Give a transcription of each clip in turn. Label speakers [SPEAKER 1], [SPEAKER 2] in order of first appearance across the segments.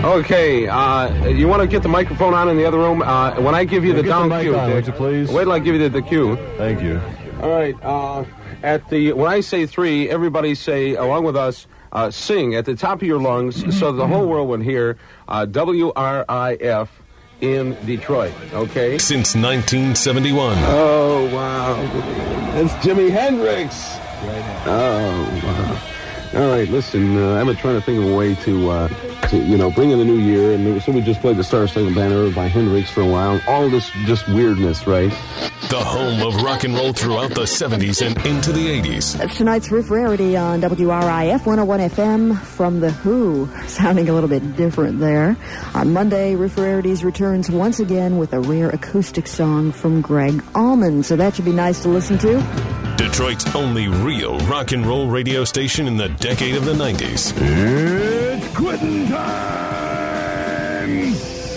[SPEAKER 1] Okay, you want to get the microphone on in the other room? When I give you the down cue,
[SPEAKER 2] would you please?
[SPEAKER 1] Wait till I give you the cue.
[SPEAKER 2] Thank you.
[SPEAKER 1] All right. When I say 3, everybody say along with us. Sing at the top of your lungs so that the whole world would hear WRIF in Detroit. Okay.
[SPEAKER 3] Since 1971.
[SPEAKER 1] Oh wow, that's Jimi Hendrix. Oh wow. All right, listen, I've been trying to think of a way to bring in the new year, and so we just played the Star Spangled Banner by Hendrix for a while. All this just weirdness, right?
[SPEAKER 3] The home of rock and roll throughout the 70s and into the 80s.
[SPEAKER 4] That's tonight's Riff Rarity on WRIF 101 FM from The Who. Sounding a little bit different there. On Monday, Riff Rarities returns once again with a rare acoustic song from Greg Allman, so that should be nice to listen to.
[SPEAKER 3] Detroit's only real rock and roll radio station in the decade of the 90s.
[SPEAKER 2] It's quitting time!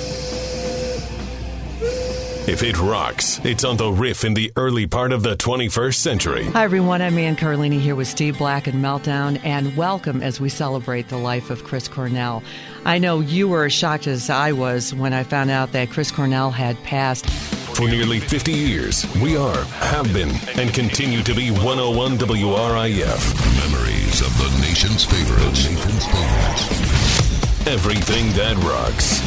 [SPEAKER 3] If it rocks, it's on the Riff in the early part of the 21st century.
[SPEAKER 5] Hi, everyone. I'm Ann Carlini here with Steve Black and Meltdown, and welcome as we celebrate the life of Chris Cornell. I know you were as shocked as I was when I found out that Chris Cornell had passed.
[SPEAKER 3] For nearly 50 years, we have been, and continue to be 101 WRIF.
[SPEAKER 6] Memories of the nation's favorites.
[SPEAKER 3] Everything that rocks.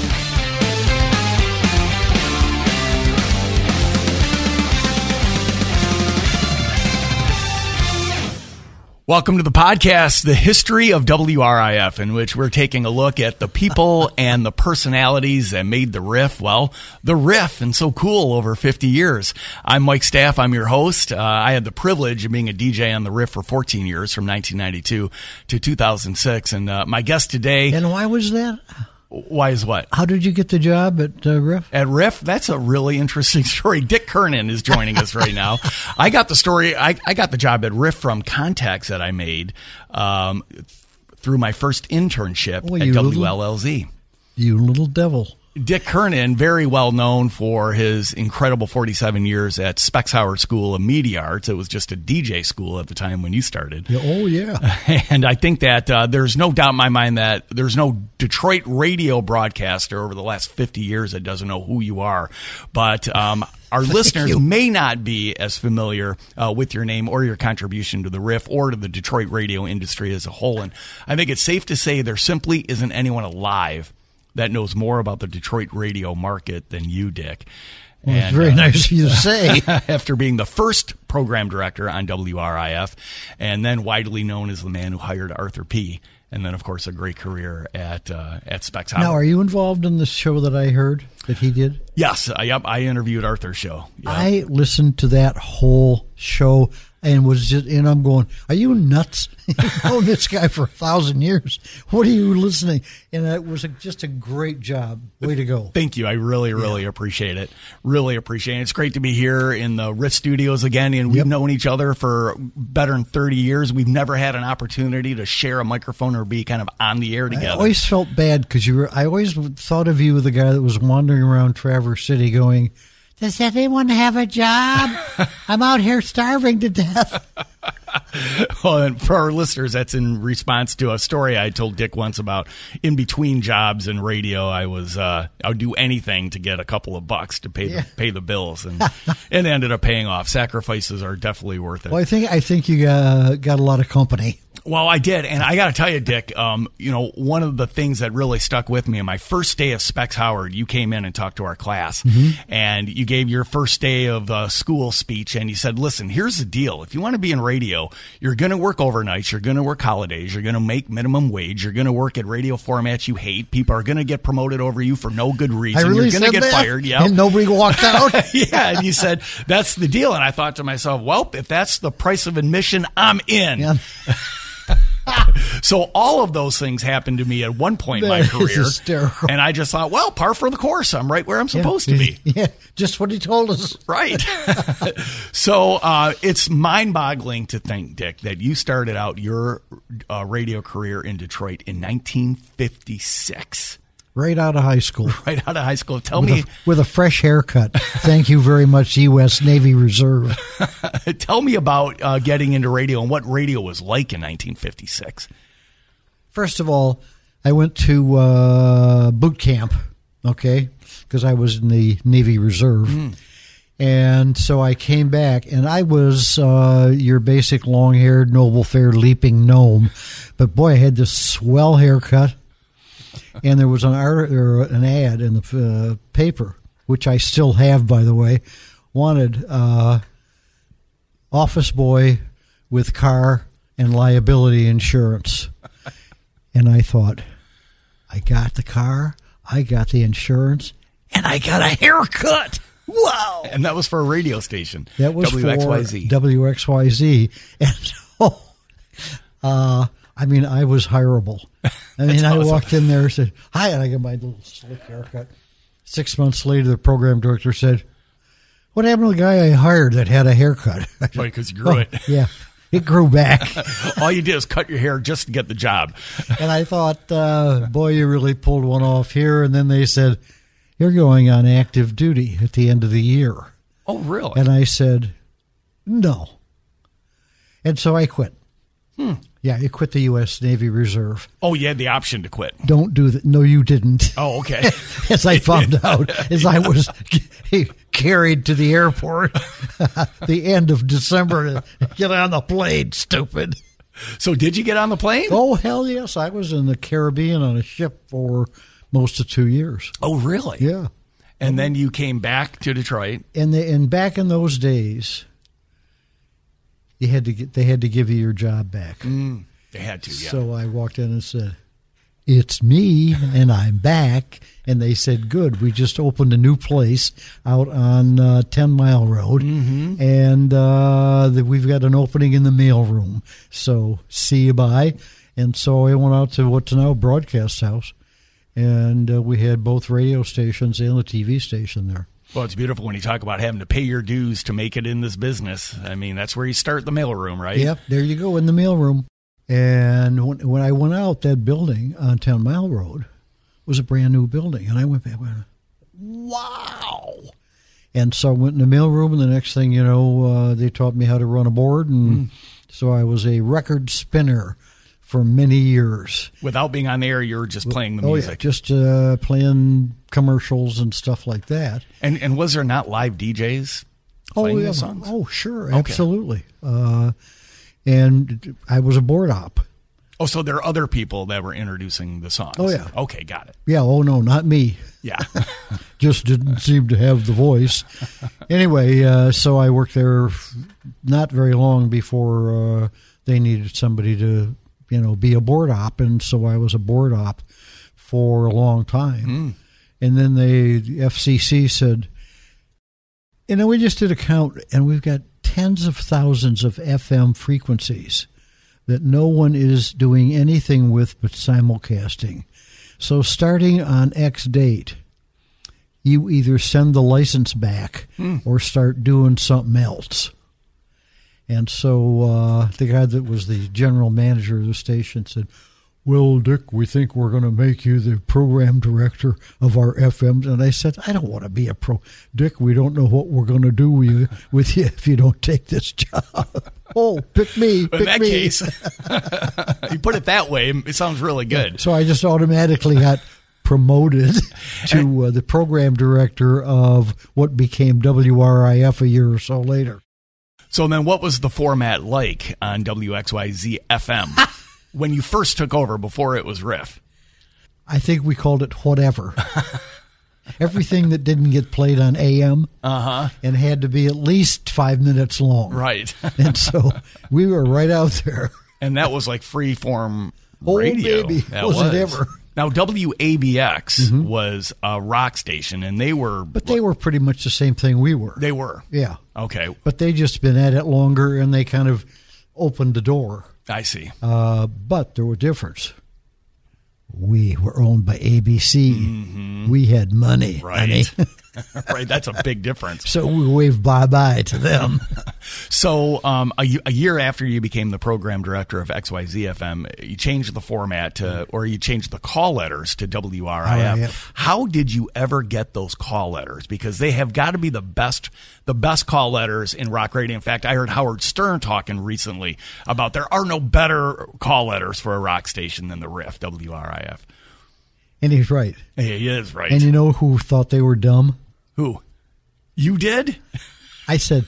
[SPEAKER 7] Welcome to the podcast, The History of WRIF, in which we're taking a look at the people and the personalities that made the Riff, the Riff, and so cool over 50 years. I'm Mike Staff. I'm your host. I had the privilege of being a DJ on the Riff for 14 years, from 1992 to 2006. And my guest today...
[SPEAKER 8] And why was that?
[SPEAKER 7] Why is what?
[SPEAKER 8] How did you get the job at Riff?
[SPEAKER 7] At Riff? That's a really interesting story. Dick Kernan is joining us right now. I got the story. I got the job at Riff from contacts that I made through my first internship at WLLZ.
[SPEAKER 8] You little devil.
[SPEAKER 7] Dick Kernan, very well known for his incredible 47 years at Specs Howard School of Media Arts. It was just a DJ school at the time when you started.
[SPEAKER 8] Oh, yeah.
[SPEAKER 7] And I think that there's no doubt in my mind that there's no Detroit radio broadcaster over the last 50 years that doesn't know who you are. But our listeners may not be as familiar with your name or your contribution to the Riff or to the Detroit radio industry as a whole. And I think it's safe to say there simply isn't anyone alive that knows more about the Detroit radio market than you, Dick.
[SPEAKER 8] Well, it's very nice of you to say.
[SPEAKER 7] After being the first program director on WRIF, and then widely known as the man who hired Arthur P., and then, of course, a great career at Specs Howard.
[SPEAKER 8] Now, are you involved in the show that I heard that he did?
[SPEAKER 7] Yes. I interviewed Arthur's show. Yep.
[SPEAKER 8] I listened to that whole show and I'm going, are you nuts? You've known this guy for 1,000 years. What are you listening? And it was just a great job. Way to go.
[SPEAKER 7] Thank you. I really appreciate it. Really appreciate it. It's great to be here in the Riff Studios again, and we've known each other for better than 30 years. We've never had an opportunity to share a microphone or be kind of on the air together.
[SPEAKER 8] I always felt bad because I always thought of you as the guy that was wandering around Traverse City going, does anyone have a job? I'm out here starving to death.
[SPEAKER 7] Well, and for our listeners, that's in response to a story I told Dick once about in between jobs in radio. I would do anything to get a couple of bucks to pay the bills, and it ended up paying off. Sacrifices are definitely worth it.
[SPEAKER 8] Well, I think you got a lot of company.
[SPEAKER 7] Well, I did, and I got to tell you, Dick, one of the things that really stuck with me on my first day of Specs Howard, you came in and talked to our class, and you gave your first day of school speech, and you said, listen, here's the deal. If you want to be in radio, you're going to work overnights, you're going to work holidays, you're going to make minimum wage, you're going to work at radio formats you hate, people are going to get promoted over you for no good reason,
[SPEAKER 8] you're
[SPEAKER 7] going to get fired. Yep.
[SPEAKER 8] And nobody walked out.
[SPEAKER 7] Yeah, and you said, that's the deal, and I thought to myself, well, if that's the price of admission, I'm in.
[SPEAKER 8] Yeah.
[SPEAKER 7] So all of those things happened to me at one point in my career, and I just thought, well, par for the course. I'm right where I'm supposed to be.
[SPEAKER 8] Yeah, just what he told us.
[SPEAKER 7] Right. So it's mind-boggling to think, Dick, that you started out your radio career in Detroit in 1956.
[SPEAKER 8] Right out of high school.
[SPEAKER 7] Right out of high school. Tell me.
[SPEAKER 8] With a fresh haircut. Thank you very much, U.S. Navy Reserve.
[SPEAKER 7] Tell me about getting into radio and what radio was like in 1956.
[SPEAKER 8] First of all, I went to boot camp, okay, because I was in the Navy Reserve. And so I came back, and I was your basic long-haired, noble-fair, leaping gnome. But, boy, I had this swell haircut. And there was an ad in the paper, which I still have, by the way, wanted office boy with car and liability insurance. And I thought, I got the car, I got the insurance, and I got a haircut. Wow.
[SPEAKER 7] And that was for a radio station.
[SPEAKER 8] That was
[SPEAKER 7] WXYZ.
[SPEAKER 8] for WXYZ. And so, I mean, I was hireable. I mean, I walked in there and said, hi, and I got my little slick haircut. 6 months later, the program director said, what happened to the guy I hired that had a haircut?
[SPEAKER 7] Right, because you grew it.
[SPEAKER 8] Yeah, it grew back.
[SPEAKER 7] All you did is cut your hair just to get the job.
[SPEAKER 8] And I thought, boy, you really pulled one off here. And then they said, you're going on active duty at the end of the year.
[SPEAKER 7] Oh, really?
[SPEAKER 8] And I said, no. And so I quit. Yeah, I quit the U.S. Navy Reserve.
[SPEAKER 7] Oh, you had the option to quit.
[SPEAKER 8] Don't do that. No, you didn't.
[SPEAKER 7] Oh, okay.
[SPEAKER 8] As I found out, as I was carried to the airport the end of December to get on the plane, stupid.
[SPEAKER 7] So did you get on the plane?
[SPEAKER 8] Oh, hell yes. I was in the Caribbean on a ship for most of 2 years.
[SPEAKER 7] Oh, really?
[SPEAKER 8] Yeah.
[SPEAKER 7] And then you came back to Detroit.
[SPEAKER 8] And back in those days, they had to give you your job back.
[SPEAKER 7] They had to, yeah.
[SPEAKER 8] So I walked in and said, it's me, and I'm back. And they said, good. We just opened a new place out on 10 Mile Road, and we've got an opening in the mailroom. So see you bye. And so I went out to what's now Broadcast House, and we had both radio stations and the TV station there.
[SPEAKER 7] Well, it's beautiful when you talk about having to pay your dues to make it in this business. I mean, that's where you start the mailroom, right?
[SPEAKER 8] Yep, there you go, in the mailroom. And when I went out, that building on 10 Mile Road was a brand new building. And I went back, wow. And so I went in the mailroom, and the next thing you know, they taught me how to run a board. And so I was a record spinner for many years.
[SPEAKER 7] Without being on the air, you were just playing the music.
[SPEAKER 8] Yeah, just playing commercials and stuff like that.
[SPEAKER 7] And was there not live DJs playing the songs?
[SPEAKER 8] Oh, sure, absolutely. And I was a board op.
[SPEAKER 7] Oh, so there are other people that were introducing the songs.
[SPEAKER 8] Oh, yeah.
[SPEAKER 7] Okay, got it.
[SPEAKER 8] Yeah, oh, no, not me.
[SPEAKER 7] Yeah.
[SPEAKER 8] Just didn't seem to have the voice. Anyway, so I worked there not very long before they needed somebody to, be a board op, and so I was a board op for a long time. And then the FCC said, we just did a count, and we've got tens of thousands of FM frequencies that no one is doing anything with but simulcasting. So starting on X date, you either send the license back or start doing something else. And so the guy that was the general manager of the station said, well, Dick, we think we're going to make you the program director of our FMs. And I said, I don't want to be a Dick, we don't know what we're going to do with you if you don't take this job. Oh, pick me.
[SPEAKER 7] In that case, you put it that way, it sounds really good.
[SPEAKER 8] So I just automatically got promoted to the program director of what became WRIF a year or so later.
[SPEAKER 7] So then what was the format like on WXYZ FM when you first took over before it was Riff?
[SPEAKER 8] I think we called it whatever. Everything that didn't get played on AM and had to be at least 5 minutes long.
[SPEAKER 7] Right.
[SPEAKER 8] And so we were right out there.
[SPEAKER 7] And that was like free-form radio.
[SPEAKER 8] Oh, baby.
[SPEAKER 7] That
[SPEAKER 8] was it ever.
[SPEAKER 7] Now, WABX was a rock station, and they were...
[SPEAKER 8] But they were pretty much the same thing we were.
[SPEAKER 7] They were?
[SPEAKER 8] Yeah.
[SPEAKER 7] Okay.
[SPEAKER 8] But they just been at it longer, and they kind of opened the door.
[SPEAKER 7] I see.
[SPEAKER 8] But there was a difference. We were owned by ABC. We had money, honey.
[SPEAKER 7] Right. Right, that's a big difference.
[SPEAKER 8] So we waved bye-bye to them.
[SPEAKER 7] So a year after you became the program director of XYZ FM, you changed the format or you changed the call letters to WRIF. How did you ever get those call letters? Because they have got to be the best call letters in rock radio. In fact, I heard Howard Stern talking recently about there are no better call letters for a rock station than the RIF, WRIF.
[SPEAKER 8] And he's right.
[SPEAKER 7] He is right.
[SPEAKER 8] And you know who thought they were dumb?
[SPEAKER 7] Who? You did?
[SPEAKER 8] I said,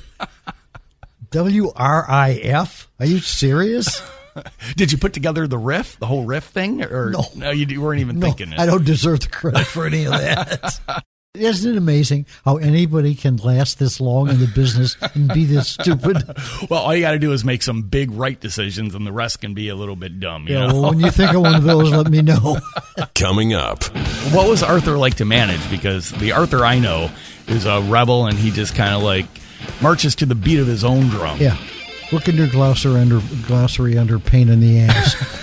[SPEAKER 8] WRIF? Are you serious?
[SPEAKER 7] Did you put together the riff, the whole riff thing? Or no, you weren't even thinking it.
[SPEAKER 8] I don't deserve the credit for any of that. Isn't it amazing how anybody can last this long in the business and be this stupid?
[SPEAKER 7] Well, all you got to do is make some big right decisions, and the rest can be a little bit dumb. You know?
[SPEAKER 8] Well, when you think of one of those, let me know.
[SPEAKER 3] Coming up.
[SPEAKER 7] What was Arthur like to manage? Because the Arthur I know is a rebel, and he just kind of like marches to the beat of his own drum.
[SPEAKER 8] Yeah. Look in your glossary under pain in the ass.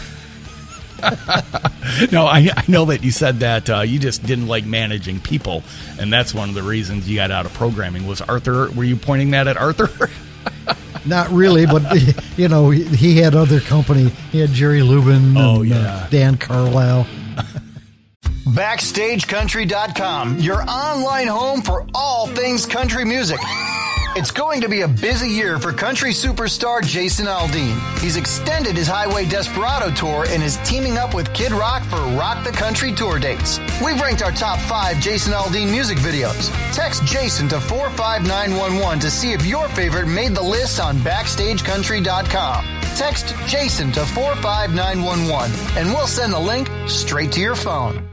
[SPEAKER 7] No, I know that you said that you just didn't like managing people, and that's one of the reasons you got out of programming. Was Arthur? Were you pointing that at Arthur?
[SPEAKER 8] Not really, but you know, he had other company. He had Jerry Lubin and Dan Carlisle.
[SPEAKER 9] BackstageCountry.com, your online home for all things country music. It's going to be a busy year for country superstar Jason Aldean. He's extended his Highway Desperado tour and is teaming up with Kid Rock for Rock the Country tour dates. We've ranked our top 5 Jason Aldean music videos. Text Jason to 45911 to see if your favorite made the list on BackstageCountry.com. Text Jason to 45911 and we'll send the link straight to your phone.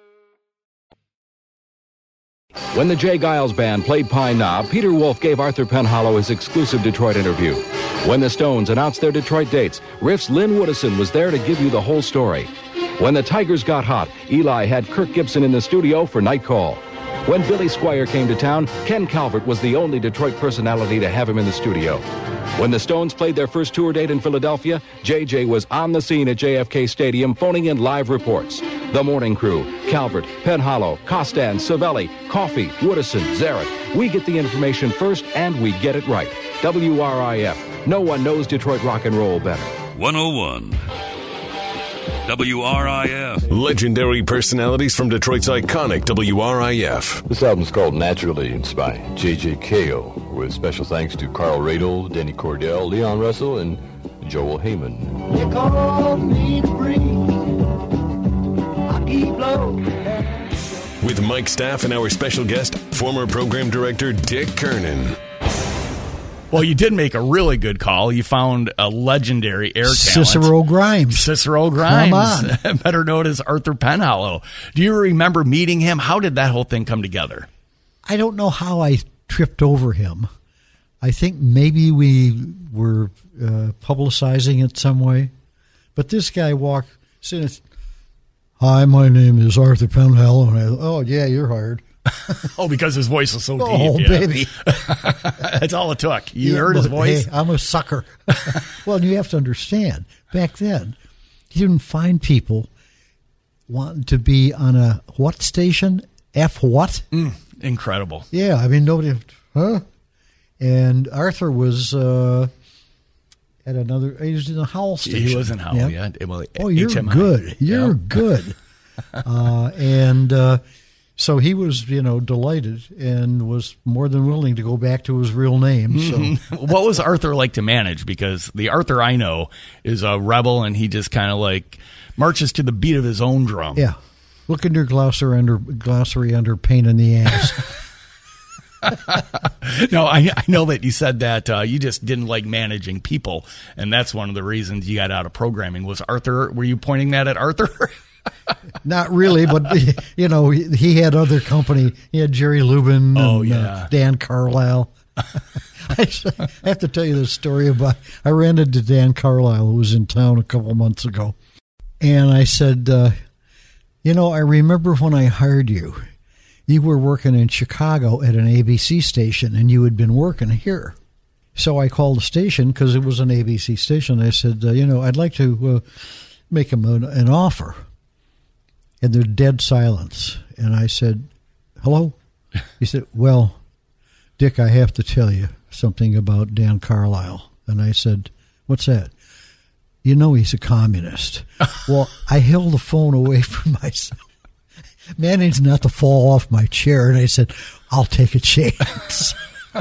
[SPEAKER 10] When the Jay Giles Band played Pine Knob, Peter Wolf gave Arthur Penhallow his exclusive Detroit interview. When the Stones announced their Detroit dates, Riff's Lynn Woodison was there to give you the whole story. When the Tigers got hot, Eli had Kirk Gibson in the studio for Night Call. When Billy Squire came to town, Ken Calvert was the only Detroit personality to have him in the studio. When the Stones played their first tour date in Philadelphia, JJ was on the scene at JFK Stadium phoning in live reports. The morning crew, Calvert, Penhallow, Costan, Savelli, Coffey, Woodison, Zarrett. We get the information first and we get it right. WRIF. No one knows Detroit rock and roll better.
[SPEAKER 6] 101. WRIF.
[SPEAKER 3] Legendary personalities from Detroit's iconic WRIF.
[SPEAKER 11] This album's called Naturally. It's by J.J. Cale, with special thanks to Carl Radel, Denny Cordell, Leon Russell, and Joel Heyman.
[SPEAKER 12] You call me free. I keep low.
[SPEAKER 3] With Mike Staff and our special guest, former program director Dick Kernan.
[SPEAKER 7] Well, you did make a really good call. You found a legendary air talent.
[SPEAKER 8] Cicero Grimes.
[SPEAKER 7] Come on. Better known as Arthur Penhallow. Do you remember meeting him? How did that whole thing come together?
[SPEAKER 8] I don't know how I tripped over him. I think maybe we were publicizing it some way. But this guy walked, said, "Hi, my name is Arthur Penhallow." And I thought, "Oh, yeah, you're hired."
[SPEAKER 7] Oh, because his voice was so deep.
[SPEAKER 8] Oh,
[SPEAKER 7] yeah.
[SPEAKER 8] baby.
[SPEAKER 7] That's all it took. You heard his voice?
[SPEAKER 8] Hey, I'm a sucker. Well, you have to understand, back then, you didn't find people wanting to be on a what station? F what?
[SPEAKER 7] Incredible.
[SPEAKER 8] Yeah, I mean, nobody, huh? And Arthur was at another, he was in the Howell station.
[SPEAKER 7] He was in Howell, yeah. Well,
[SPEAKER 8] oh, you're
[SPEAKER 7] HMI.
[SPEAKER 8] good. You're good. So he was, delighted and was more than willing to go back to his real name. So,
[SPEAKER 7] what was Arthur like to manage? Because the Arthur I know is a rebel, and he just kind of like marches to the beat of his own drum.
[SPEAKER 8] Yeah. Look in your glossary under pain in the ass.
[SPEAKER 7] No, I know that you said that you just didn't like managing people, and that's one of the reasons you got out of programming. Was Arthur? Were you pointing that at Arthur?
[SPEAKER 8] Not really, but he had other company. He had Jerry Lubin and Dan Carlisle. I have to tell you this story about. I ran into Dan Carlisle, who was in town a couple months ago, and I said, I remember when I hired you. You were working in Chicago at an ABC station, and you had been working here. So I called the station because it was an ABC station. I said, I'd like to make him an offer. And there's dead silence. And I said, hello? He said, well, Dick, I have to tell you something about Dan Carlisle. And I said, what's that? You know he's a communist. Well, I held the phone away from myself, managed not to fall off my chair, and I said, I'll take a chance.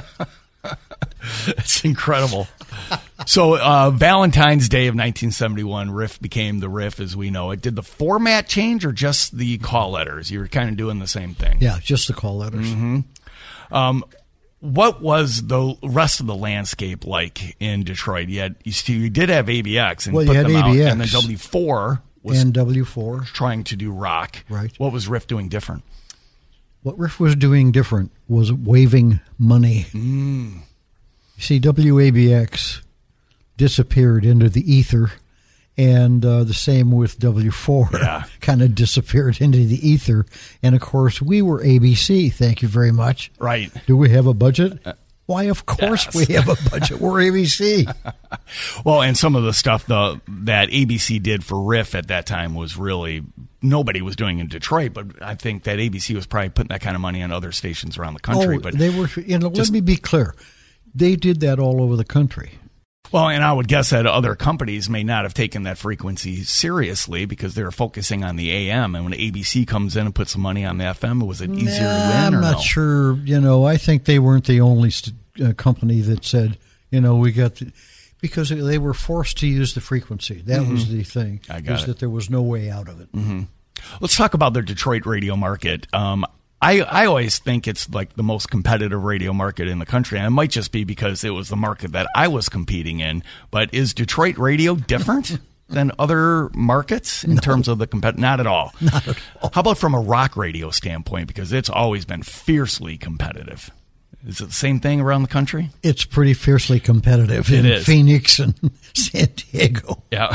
[SPEAKER 7] It's incredible. So Valentine's Day of 1971, Riff became the Riff as we know it. Did the format change or just the call letters? You were kind of doing the same thing.
[SPEAKER 8] Yeah, just the call letters.
[SPEAKER 7] Mm-hmm. What was the rest of the landscape like in Detroit? You did have ABX and
[SPEAKER 8] well,
[SPEAKER 7] put
[SPEAKER 8] you had
[SPEAKER 7] them
[SPEAKER 8] ABX,
[SPEAKER 7] out, and then W4 was
[SPEAKER 8] W4
[SPEAKER 7] trying to do rock.
[SPEAKER 8] Right.
[SPEAKER 7] What was Riff doing different?
[SPEAKER 8] What Riff was doing different was waving money.
[SPEAKER 7] Mm.
[SPEAKER 8] You see, WABX disappeared into the ether, and the same with W4.
[SPEAKER 7] Yeah.
[SPEAKER 8] Kind of disappeared into the ether. And, of course, we were ABC. Thank you very much.
[SPEAKER 7] Right.
[SPEAKER 8] Do we have a budget? Why, of course
[SPEAKER 7] Yes.
[SPEAKER 8] we have a budget. We're ABC.
[SPEAKER 7] Well, and some of the stuff that ABC did for Riff at that time was really nobody was doing in Detroit, but I think that ABC was probably putting that kind of money on other stations around the country. But
[SPEAKER 8] they were. Let me be clear. They did that all over the country.
[SPEAKER 7] Well, and I would guess that other companies may not have taken that frequency seriously because they were focusing on the AM. And when ABC comes in and puts some money on the FM, was it easier to win?
[SPEAKER 8] I'm not sure. I think they weren't the only company that said, we got because they were forced to use the frequency. That was the thing.
[SPEAKER 7] I got it.
[SPEAKER 8] That there was no way out of it.
[SPEAKER 7] Mm-hmm. Let's talk about the Detroit radio market. I always think it's like the most competitive radio market in the country, and it might just be because it was the market that I was competing in. But is Detroit radio different than other markets in terms of the Not at all.
[SPEAKER 8] Not at all.
[SPEAKER 7] How about from a rock radio standpoint? Because it's always been fiercely competitive. Is it the same thing around the country?
[SPEAKER 8] It's pretty fiercely competitive in Phoenix and San Diego.
[SPEAKER 7] Yeah.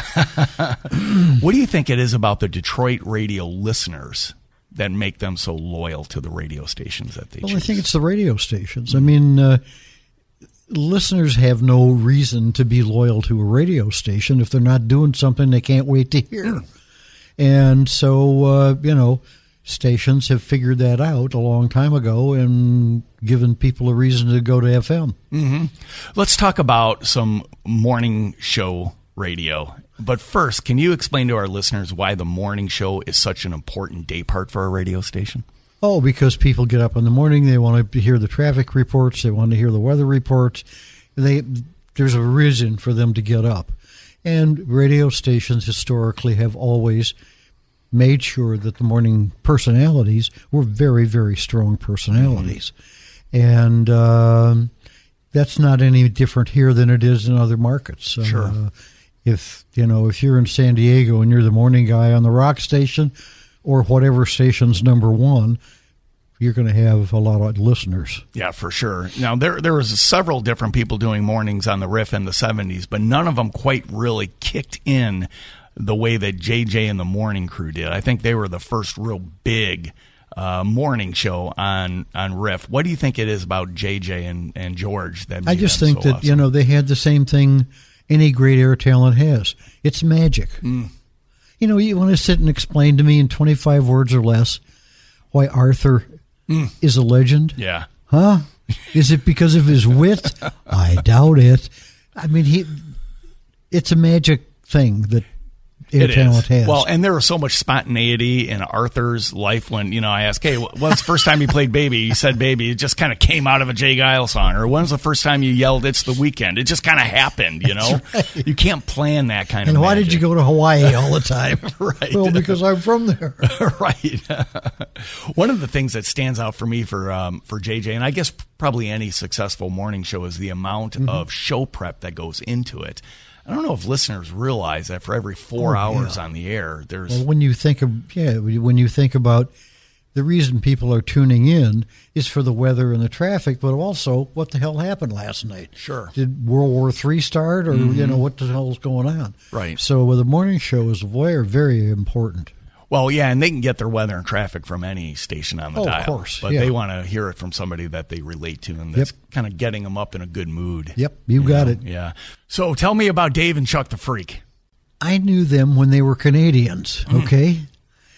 [SPEAKER 7] What do you think it is about the Detroit radio listeners that make them so loyal to the radio stations that they choose?
[SPEAKER 8] I think it's the radio stations. I mean, listeners have no reason to be loyal to a radio station if they're not doing something they can't wait to hear. And so, stations have figured that out a long time ago and given people a reason to go to FM.
[SPEAKER 7] Mm-hmm. Let's talk about some morning show radio. But first, can you explain to our listeners why the morning show is such an important day part for a radio station?
[SPEAKER 8] Oh, because people get up in the morning, they want to hear the traffic reports, they want to hear the weather reports. There's a reason for them to get up. And radio stations historically have always made sure that the morning personalities were very, very strong personalities. Mm-hmm. And that's not any different here than it is in other markets.
[SPEAKER 7] Sure.
[SPEAKER 8] If you're in San Diego and you're the morning guy on the rock station or whatever station's number one, you're going to have a lot of listeners.
[SPEAKER 7] Yeah, for sure. Now, there was several different people doing mornings on the Riff in the 70s, but none of them quite really kicked in the way that JJ and the Morning Crew did. I think they were the first real big morning show on Riff. What do you think it is about JJ and George that made
[SPEAKER 8] I just
[SPEAKER 7] them
[SPEAKER 8] think
[SPEAKER 7] so
[SPEAKER 8] that,
[SPEAKER 7] awesome?
[SPEAKER 8] They had the same thing any great air talent has. It's magic.
[SPEAKER 7] Mm.
[SPEAKER 8] You want to sit and explain to me in 25 words or less why Arthur is a legend?
[SPEAKER 7] Yeah.
[SPEAKER 8] Huh? Is it because of his wit? I doubt it. I mean, it's a magic thing that air talent has.
[SPEAKER 7] Well, and there was so much spontaneity in Arthur's life when, I asked, hey, when's the first time you played Baby? He said Baby. It just kind of came out of a Jay Giles song. Or when's the first time you yelled, It's the Weekend? It just kind of happened, Right. You can't plan that kind of
[SPEAKER 8] And why
[SPEAKER 7] magic.
[SPEAKER 8] did you go to Hawaii all the time?
[SPEAKER 7] Right.
[SPEAKER 8] Well, because I'm from there.
[SPEAKER 7] Right. One of the things that stands out for me for JJ, and I guess probably any successful morning show, is the amount of show prep that goes into it. I don't know if listeners realize that for every 4 hours on the air, there's...
[SPEAKER 8] Well, when you think about the reason people are tuning in is for the weather and the traffic, but also what the hell happened last night?
[SPEAKER 7] Sure.
[SPEAKER 8] Did World War III start, or what the hell is going on?
[SPEAKER 7] Right.
[SPEAKER 8] So the morning show is very important.
[SPEAKER 7] Well, yeah, and they can get their weather and traffic from any station on the dial.
[SPEAKER 8] Of course.
[SPEAKER 7] But they want to hear it from somebody that they relate to, and that's kind of getting them up in a good mood.
[SPEAKER 8] Yep, you got it.
[SPEAKER 7] Yeah. So tell me about Dave and Chuck the Freak.
[SPEAKER 8] I knew them when they were Canadians, okay?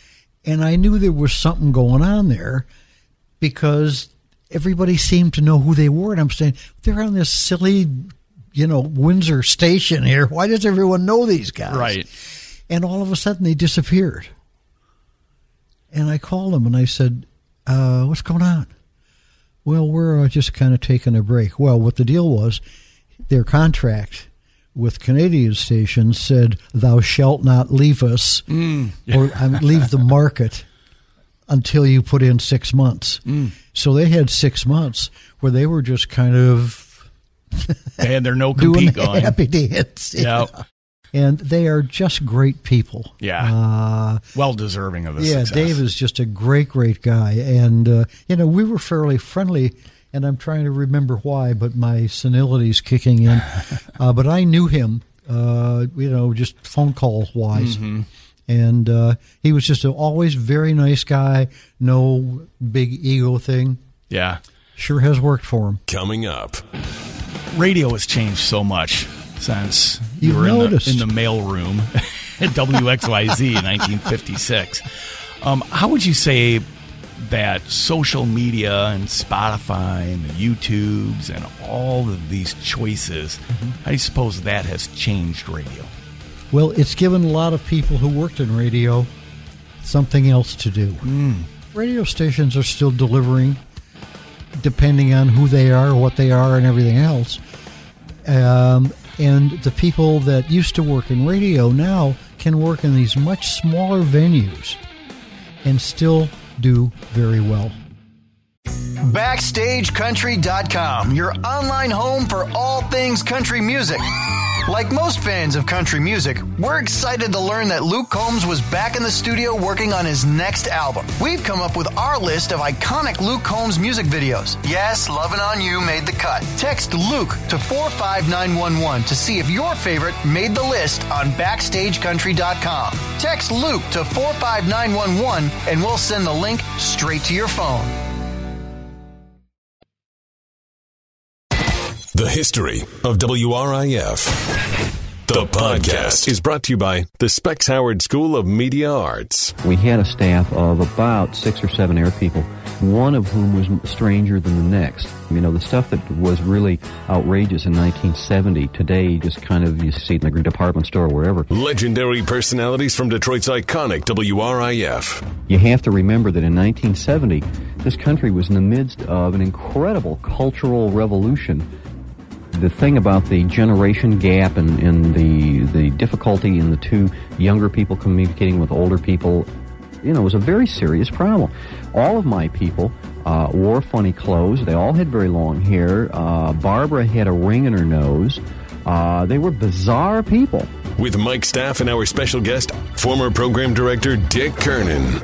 [SPEAKER 8] And I knew there was something going on there because everybody seemed to know who they were. And I'm saying, they're on this silly, Windsor station here. Why does everyone know these guys?
[SPEAKER 7] Right.
[SPEAKER 8] And all of a sudden they disappeared. And I called them and I said, what's going on? Well, we're just kind of taking a break. Well, what the deal was, their contract with Canadian stations said, thou shalt not leave us or leave the market until you put in 6 months. So they had 6 months where they were just kind of
[SPEAKER 7] they had their no-compete going.
[SPEAKER 8] Happy dance.
[SPEAKER 7] Yeah.
[SPEAKER 8] And they are just great people.
[SPEAKER 7] Yeah. well deserving of the success.
[SPEAKER 8] Dave is just a great, great guy. And, we were fairly friendly, and I'm trying to remember why, but my senility's kicking in. But I knew him, just phone call-wise. Mm-hmm. And he was just always very nice guy, no big ego thing.
[SPEAKER 7] Yeah.
[SPEAKER 8] Sure has worked for him.
[SPEAKER 3] Coming up.
[SPEAKER 7] Radio has changed so much since you were in the mail room at WXYZ in 1956. How would you say that social media and Spotify and the YouTubes and all of these choices, how do you suppose that has changed radio?
[SPEAKER 8] Well, it's given a lot of people who worked in radio something else to do. Radio stations are still delivering, depending on who they are, what they are, and everything else. And the people that used to work in radio now can work in these much smaller venues and still do very well.
[SPEAKER 9] BackstageCountry.com, your online home for all things country music. Like most fans of country music, we're excited to learn that Luke Combs was back in the studio working on his next album. We've come up with our list of iconic Luke Combs music videos. Yes, Lovin' On You made the cut. Text Luke to 45911 to see if your favorite made the list on BackstageCountry.com. Text Luke to 45911 and we'll send the link straight to your phone.
[SPEAKER 3] The history of WRIF. The podcast is brought to you by the Specs Howard School of Media Arts.
[SPEAKER 13] We had a staff of about 6 or 7 air people, one of whom was stranger than the next. The stuff that was really outrageous in 1970, today just kind of, you see it in the department store or wherever.
[SPEAKER 3] Legendary personalities from Detroit's iconic WRIF.
[SPEAKER 13] You have to remember that in 1970, this country was in the midst of an incredible cultural revolution. The thing about the generation gap and the difficulty in the two younger people communicating with older people, was a very serious problem. All of my people wore funny clothes. They all had very long hair. Barbara had a ring in her nose. They were bizarre people.
[SPEAKER 3] With Mike Staff and our special guest, former program director Dick Kernan.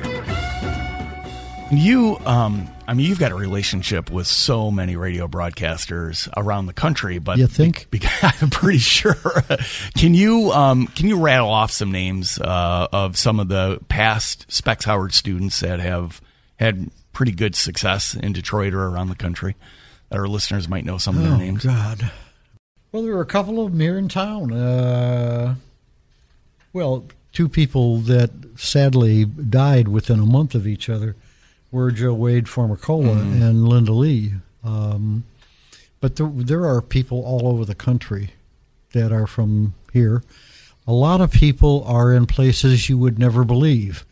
[SPEAKER 7] You've got a relationship with so many radio broadcasters around the country, but
[SPEAKER 8] you think?
[SPEAKER 7] I'm pretty sure. Can you rattle off some names of some of the past Specs Howard students that have had pretty good success in Detroit or around the country that our listeners might know some of their names?
[SPEAKER 8] Oh, God. Well, there were a couple of them here in town. Two people that sadly died within a month of each other were Joe Wade Formicola and Linda Lee. But there are people all over the country that are from here. A lot of people are in places you would never believe.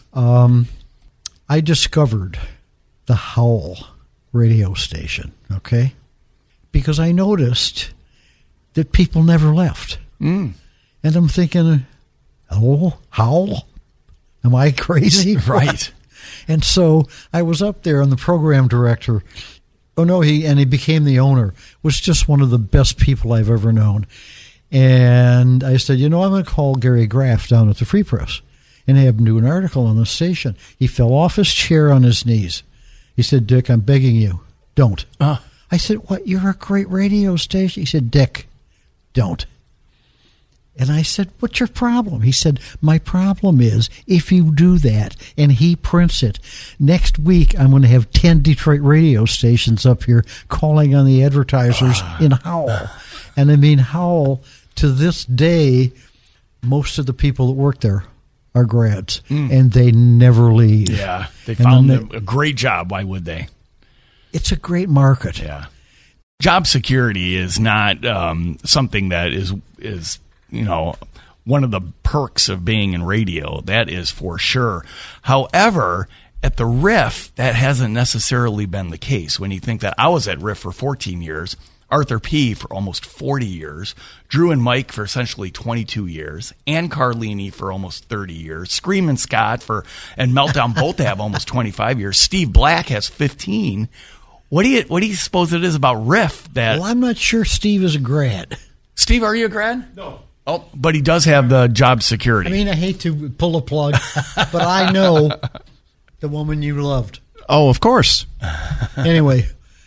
[SPEAKER 8] I discovered the Howl radio station, okay? Because I noticed that people never left. And I'm thinking, oh, Howl? Am I crazy?
[SPEAKER 7] Right.
[SPEAKER 8] And so I was up there, and the program director, he became the owner, was just one of the best people I've ever known. And I said, I'm going to call Gary Graff down at the Free Press and have him do an article on the station. He fell off his chair on his knees. He said, Dick, I'm begging you, don't. I said, what, you're a great radio station? He said, Dick, don't. And I said, what's your problem? He said, my problem is if you do that and he prints it, next week I'm going to have 10 Detroit radio stations up here calling on the advertisers in Howell. And Howell, to this day, most of the people that work there are grads, and they never leave.
[SPEAKER 7] Yeah, they found a great job. Why would they?
[SPEAKER 8] It's a great market.
[SPEAKER 7] Yeah. Job security is not something that is one of the perks of being in radio. That is for sure. However, at the Riff, that hasn't necessarily been the case. When you think that I was at Riff for 14 years, Arthur P. for almost 40 years, Drew and Mike for essentially 22 years, Ann Carlini for almost 30 years, Screamin' Scott and Meltdown both have almost 25 years. Steve Black has 15. What do you suppose it is about Riff that?
[SPEAKER 8] Well, I'm not sure Steve is a grad.
[SPEAKER 7] Steve, are you a grad? No. Oh, but he does have the job security.
[SPEAKER 8] I mean, I hate to pull a plug, but I know the woman you loved.
[SPEAKER 14] Oh, of course.
[SPEAKER 8] Anyway,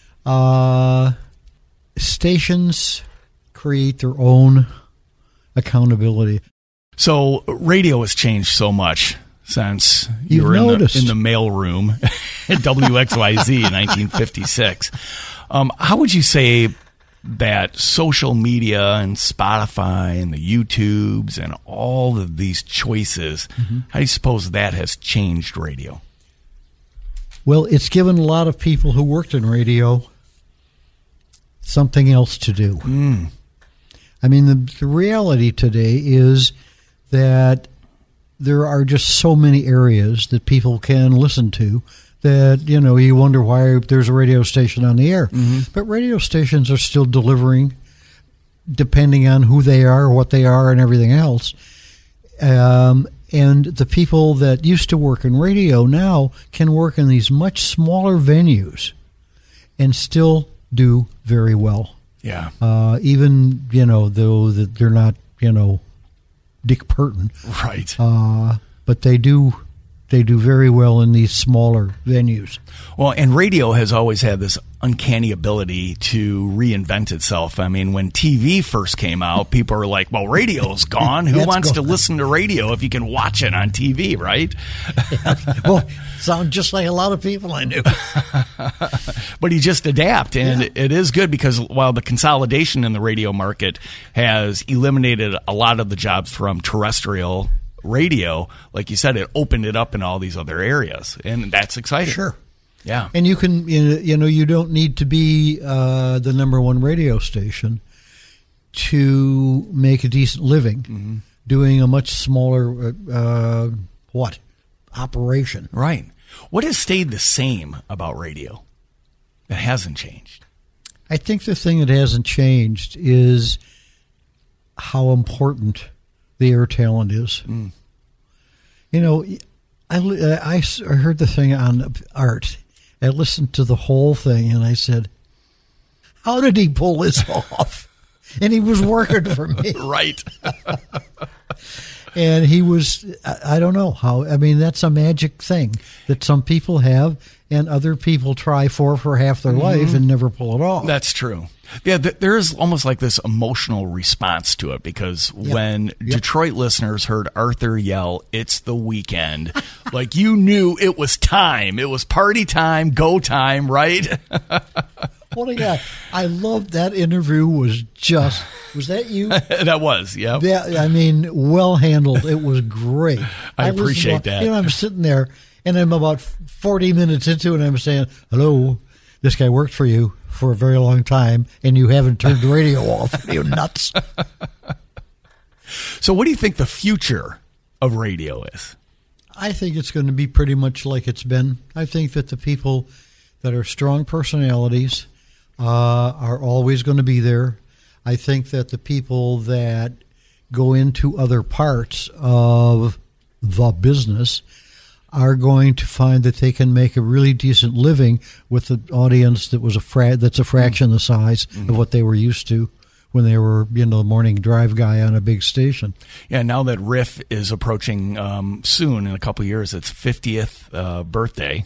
[SPEAKER 8] stations create their own accountability.
[SPEAKER 7] So radio has changed so much since you
[SPEAKER 8] You've
[SPEAKER 7] were in
[SPEAKER 8] noticed.
[SPEAKER 7] the mailroom at WXYZ in 1956. How would you say that social media and Spotify and the YouTubes and all of these choices, how do you suppose that has changed radio?
[SPEAKER 8] Well, it's given a lot of people who worked in radio something else to do. I mean, the reality today is that there are just so many areas that people can listen to that, you wonder why there's a radio station on the air. But radio stations are still delivering, depending on who they are, what they are, and everything else. And the people that used to work in radio now can work in these much smaller venues and still do very well.
[SPEAKER 7] Yeah.
[SPEAKER 8] Even, though that they're not, Dick Burton.
[SPEAKER 7] Right.
[SPEAKER 8] But they do very well in these smaller venues.
[SPEAKER 7] Well, and radio has always had this uncanny ability to reinvent itself. I mean, when TV first came out, people were like, well, radio's gone. Who wants to listen to radio if you can watch it on TV, right?
[SPEAKER 8] Well, sound just like a lot of people I knew.
[SPEAKER 7] But you just adapt, and it is good because while the consolidation in the radio market has eliminated a lot of the jobs from terrestrial radio, like you said, it opened it up in all these other areas, and that's exciting.
[SPEAKER 8] Sure.
[SPEAKER 7] Yeah.
[SPEAKER 8] And you can, you don't need to be the number one radio station to make a decent living doing a much smaller, operation.
[SPEAKER 7] Right. What has stayed the same about radio that hasn't changed?
[SPEAKER 8] I think the thing that hasn't changed is how important the air talent is. I heard the thing on Art. I listened to the whole thing, and I said, how did he pull this off? And he was working for me.
[SPEAKER 7] Right.
[SPEAKER 8] And he was, I don't know how, I mean, that's a magic thing that some people have and other people try for half their life and never pull it off.
[SPEAKER 7] That's true. Yeah, there is almost like this emotional response to it because when Detroit listeners heard Arthur yell, "It's the weekend," like you knew it was time. It was party time, go time, right?
[SPEAKER 8] What a guy. I loved that interview. Was that you?
[SPEAKER 7] That was, yeah.
[SPEAKER 8] I mean, well handled. It was great.
[SPEAKER 7] I appreciate that.
[SPEAKER 8] I'm sitting there, and I'm about 40 minutes into it, and I'm saying, hello, this guy worked for you for a very long time, and you haven't turned the radio off. Are you nuts?
[SPEAKER 7] So what do you think the future of radio is?
[SPEAKER 8] I think it's going to be pretty much like it's been. I think that the people that are strong personalities are always going to be there. I think that the people that go into other parts of the business are going to find that they can make a really decent living with an audience that was that's a fraction the size of what they were used to when they were, the morning drive guy on a big station.
[SPEAKER 7] Yeah, now that Riff is approaching soon, in a couple of years, its 50th birthday,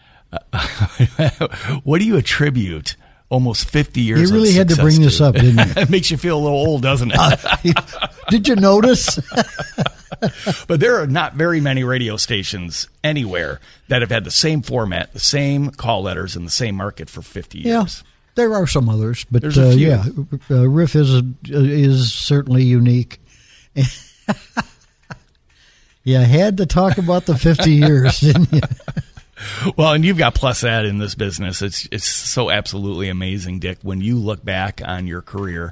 [SPEAKER 7] what do you attribute almost 50 years
[SPEAKER 8] You really
[SPEAKER 7] of
[SPEAKER 8] had to
[SPEAKER 7] success
[SPEAKER 8] bring this up, didn't you?
[SPEAKER 7] It makes you feel a little old, doesn't it?
[SPEAKER 8] Did you notice?
[SPEAKER 7] But there are not very many radio stations anywhere that have had the same format, the same call letters, and the same market for 50 years.
[SPEAKER 8] Yeah, there are some others, but
[SPEAKER 7] There's a few.
[SPEAKER 8] Riff is certainly unique. You had to talk about the 50 years, didn't you?
[SPEAKER 7] Well, and you've got plus that in this business. It's so absolutely amazing, Dick. When you look back on your career,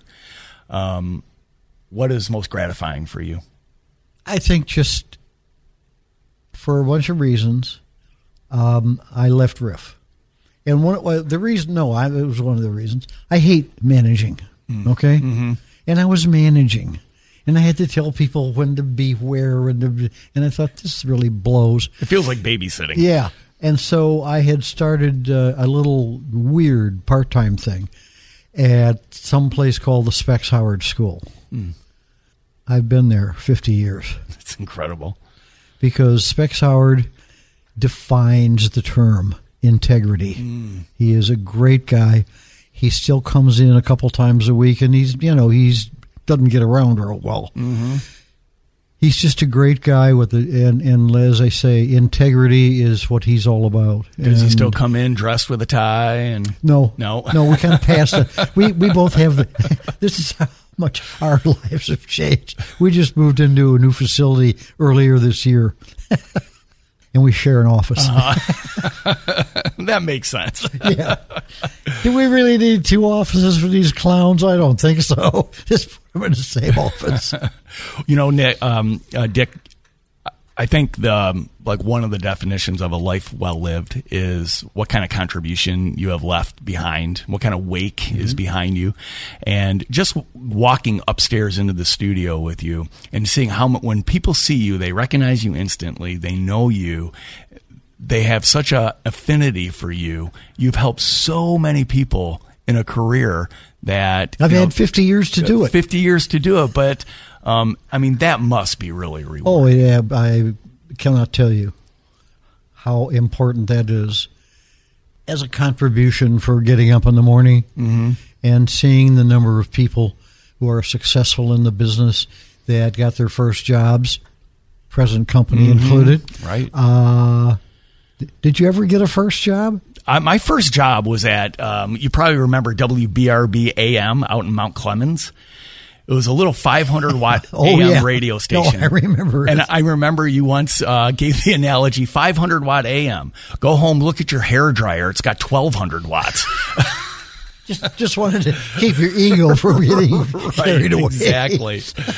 [SPEAKER 7] what is most gratifying for you?
[SPEAKER 8] I think just for a bunch of reasons, I left Riff. And it was one of the reasons. I hate managing, okay? Mm-hmm. And I was managing. And I had to tell people when to be where, and I thought, this really blows.
[SPEAKER 7] It feels like babysitting.
[SPEAKER 8] Yeah. And so I had started a little weird part-time thing at some place called the Specs Howard School. Mm. I've been there 50 years.
[SPEAKER 7] That's incredible.
[SPEAKER 8] Because Specs Howard defines the term integrity. Mm. He is a great guy. He still comes in a couple times a week, and he's doesn't get around real well. Mm-hmm. He's just a great guy and as I say, integrity is what he's all about.
[SPEAKER 7] Does he still come in dressed with a tie? And
[SPEAKER 8] No, we kind of passed it. We both have this is how much our lives have changed. We just moved into a new facility earlier this year. And we share an office.
[SPEAKER 7] That makes sense.
[SPEAKER 8] Yeah. Do we really need two offices for these clowns? I don't think so. Just put them in the same office.
[SPEAKER 7] Nick, Dick, I think one of the definitions of a life well lived is what kind of contribution you have left behind, what kind of wake is behind you, and just walking upstairs into the studio with you and seeing how when people see you, they recognize you instantly, they know you, they have such a affinity for you. You've helped so many people in a career that
[SPEAKER 8] I've had 50 years to do it.
[SPEAKER 7] 50 years to do it, but that must be really rewarding.
[SPEAKER 8] Oh, yeah. I cannot tell you how important that is as a contribution for getting up in the morning and seeing the number of people who are successful in the business that got their first jobs, present company included.
[SPEAKER 7] Right.
[SPEAKER 8] Did you ever get a first job?
[SPEAKER 7] My first job was at, you probably remember WBRB AM out in Mount Clemens. It was a little 500-watt AM radio station.
[SPEAKER 8] No, I remember it.
[SPEAKER 7] And I remember you once gave the analogy, 500-watt AM. Go home, look at your hair dryer. It's got 1,200 watts.
[SPEAKER 8] Just wanted to keep your ego from getting carried away.
[SPEAKER 7] Exactly.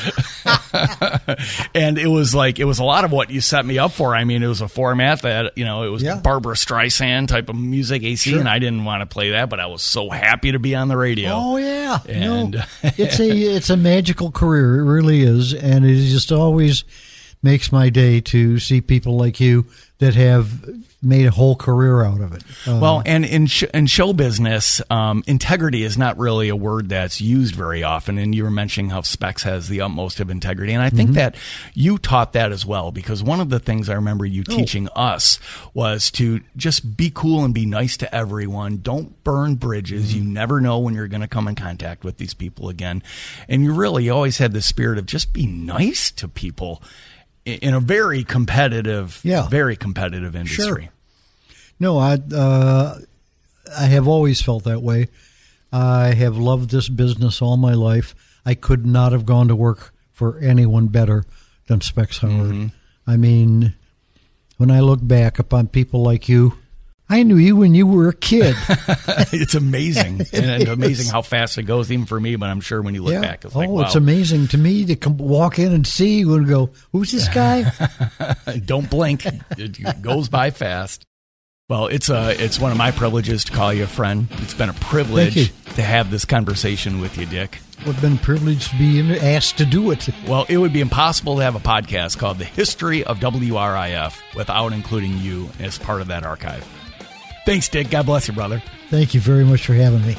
[SPEAKER 7] And it was a lot of what you set me up for. I mean, it was a format that, it was Barbara Streisand type of music, AC, sure. And I didn't want to play that, but I was so happy to be on the radio.
[SPEAKER 8] Oh, yeah. And it's a magical career. It really is. And it just always makes my day to see people like you that have made a whole career out of it.
[SPEAKER 7] Well, and in show business, integrity is not really a word that's used very often. And you were mentioning how Specs has the utmost of integrity. And I think that you taught that as well, because one of the things I remember you teaching us was to just be cool and be nice to everyone. Don't burn bridges. You never know when you're going to come in contact with these people again. And you always had this spirit of just be nice to people in a very competitive industry.
[SPEAKER 8] Sure. No, I have always felt that way. I have loved this business all my life. I could not have gone to work for anyone better than Specs Howard. I mean, when I look back upon people like you, I knew you when you were a kid.
[SPEAKER 7] It's amazing. And amazing how fast it goes, even for me, but I'm sure when you look back, it's like, wow.
[SPEAKER 8] It's amazing to me to walk in and see you and go, who's this guy?
[SPEAKER 7] Don't blink. It goes by fast. Well, it's one of my privileges to call you a friend. It's been a privilege to have this conversation with you, Dick.
[SPEAKER 8] Well, it's been a privilege to be asked to do it.
[SPEAKER 7] Well, it would be impossible to have a podcast called The History of WRIF without including you as part of that archive. Thanks, Dick. God bless you, brother.
[SPEAKER 8] Thank you very much for having me.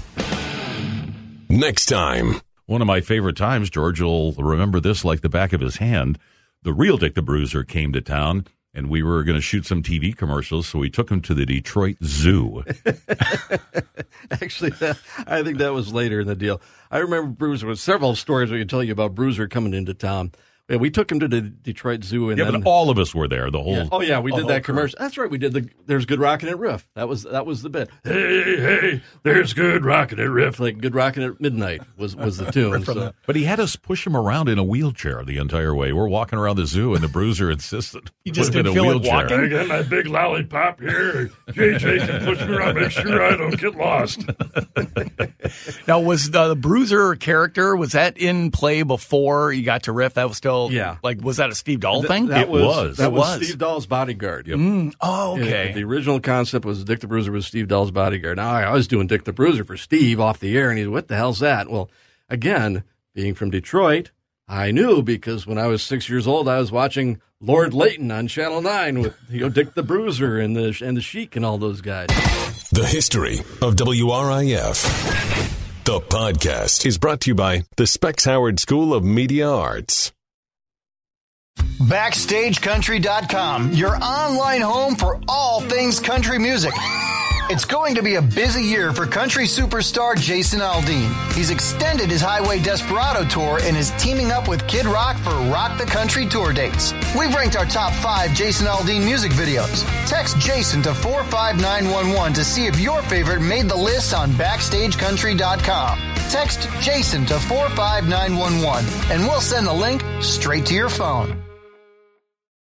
[SPEAKER 3] Next time.
[SPEAKER 14] One of my favorite times, George will remember this like the back of his hand. The real Dick the Bruiser came to town, and we were going to shoot some TV commercials, so we took him to the Detroit Zoo.
[SPEAKER 15] Actually, I think that was later in the deal. I remember Bruiser with several stories we could tell you about Bruiser coming into town. Yeah, we took him to the Detroit Zoo. And
[SPEAKER 14] but all of us were there. The whole.
[SPEAKER 15] Yeah. Oh yeah, we did that commercial.
[SPEAKER 14] Crew.
[SPEAKER 15] That's right. We did There's Good Rockin' at Riff. That was the bit.
[SPEAKER 2] Hey, there's Good Rockin' at Riff.
[SPEAKER 15] Like Good Rockin' at Midnight was the tune. So.
[SPEAKER 14] But he had us push him around in a wheelchair the entire way. We're walking around the zoo, and the Bruiser insisted.
[SPEAKER 7] He just didn't feel like walking.
[SPEAKER 2] I got my big lollipop here. JJ can push me around, make sure I don't get lost.
[SPEAKER 7] Now, was the Bruiser character, was that in play before you got to Riff? That was still, was that a Steve Dahl thing?
[SPEAKER 15] That was Steve Dahl's bodyguard.
[SPEAKER 14] Yep.
[SPEAKER 7] Oh, okay.
[SPEAKER 15] The original concept was Dick the Bruiser was Steve Dahl's bodyguard. Now, I was doing Dick the Bruiser for Steve off the air, and he said, what the hell's that? Well, again, being from Detroit, I knew because when I was 6 years old, I was watching Lord Layton on Channel 9 with Dick the Bruiser and the Sheik and all those guys.
[SPEAKER 3] The history of WRIF. The podcast is brought to you by the Specs Howard School of Media Arts.
[SPEAKER 9] BackstageCountry.com, your online home for all things country music. It's going to be a busy year for country superstar Jason Aldean. He's extended his Highway Desperado tour and is teaming up with Kid Rock for Rock the Country tour dates. We've ranked our top 5 Jason Aldean music videos. Text Jason to 45911 to see if your favorite made the list on BackstageCountry.com. Text Jason to 45911 and we'll send the link straight to your phone.